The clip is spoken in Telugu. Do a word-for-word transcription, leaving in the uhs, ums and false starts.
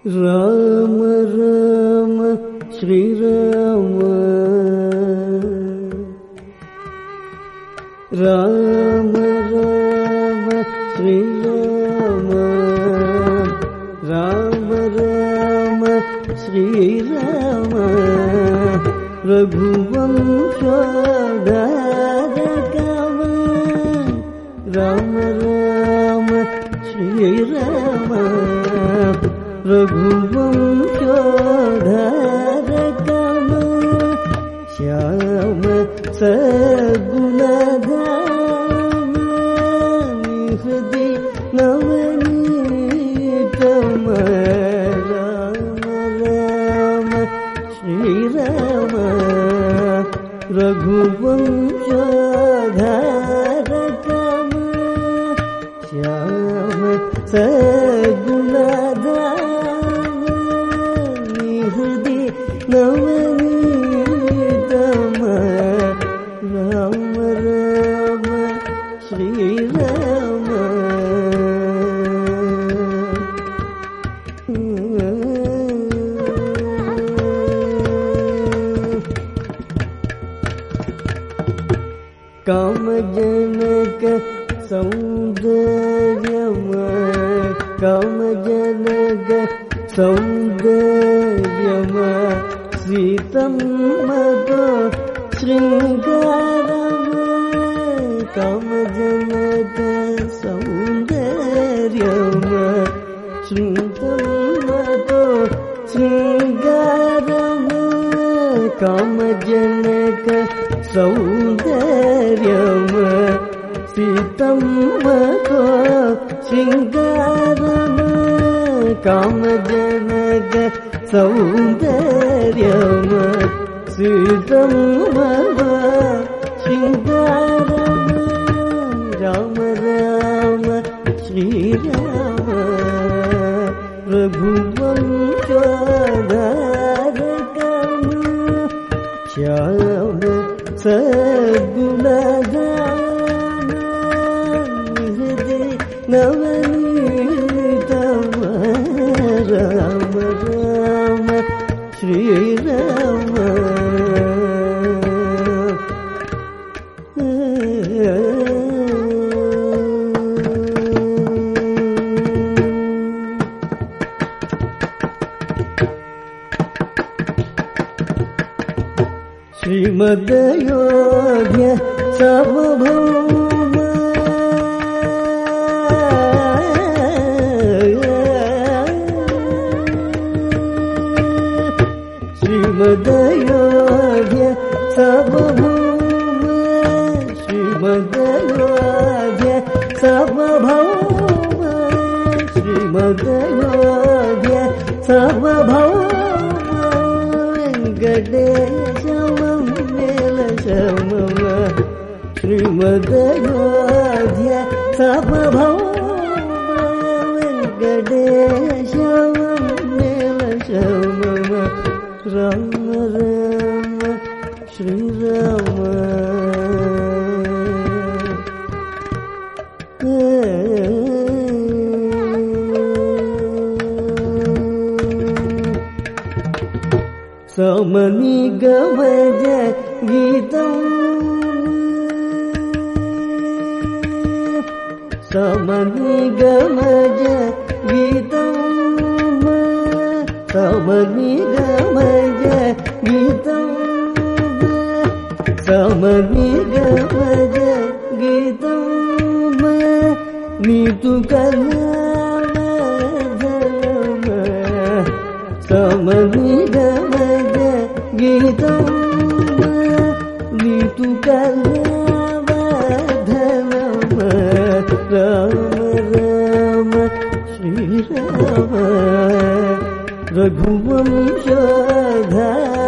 రామ రామ శ్రీరామ రామ రామ శ్రీరామ రామ రామ శ్రీరామ రఘువంశోద్ధారకమ రామ రామ శ్రీరామ రఘువంశోద్ధారకమ శ్యామ సగుణధామ హృది నవనీతమ రామ రామ శ్రీరామ రఘువంశోద్ధారకమ శ్యామ సగుణధామ హృది నవనీతమ రామ రామ శ్రీరామ కామజనక సౌందర్యమ కామజనక సౌందర్యమ సీతమ్మతో శృంగారమ కామజనక సౌందర్యమ సీతమ్మతో శృంగారమ కామజనక సౌందర్యమ సీతమ్మతో శృంగారమ కామజనక సౌందర్యమ సీతమ్మతో శృంగారమ రామ రామ శ్రీరామ రఘువంశోద్ధారకమ శ్యామ సద్గుణధామ హృది నవనీతమ రామ రామ శ్రీరామ శ్రీమదయోధ్య సార్వభౌమ శ్రీమదయోధ్య సార్వభౌమ శ్రీమదయోధ్య సార్వభౌమ శ్రీమదయోధ్య సార్వభౌమ వెంకటేశమ శ్రీమదయోధ్య సార్వభౌమ వెంకటేశమ మేళశమ రామ రామ శ్రీరామ సమని గమజ గీతం సమని గమజ గీతం సమని గమజ గీతం సమని గమజ గీతం నీతు కళావధమ సమని గమజ గీతం నీతు కళావధమ రామ రామ శ్రీరామ రఘువంశోద్ధారకమ